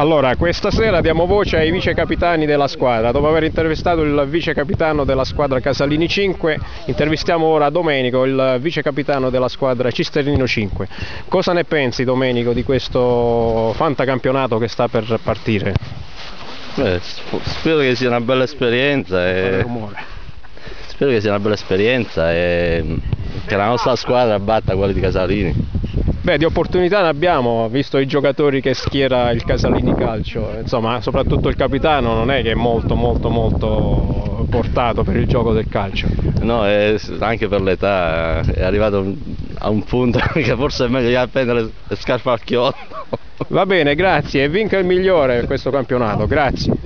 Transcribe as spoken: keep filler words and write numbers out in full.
Allora, questa sera diamo voce ai vice capitani della squadra. Dopo aver intervistato il vice capitano della squadra Casalini cinque, intervistiamo ora Domenico, il vice capitano della squadra Cisternino cinque. Cosa ne pensi, Domenico, di questo fantacampionato che sta per partire? Beh, spero che sia una bella esperienza e... spero che sia una bella esperienza e che la nostra squadra batta quella di Casalini. Beh, di opportunità ne abbiamo, visto i giocatori che schiera il Casalini Calcio, insomma, soprattutto il capitano non è che è molto molto molto portato per il gioco del calcio. No, è, anche per l'età è arrivato a un punto che forse è meglio che appendere le scarpe al chiodo. Va bene, grazie, e vinca il migliore per questo campionato, grazie.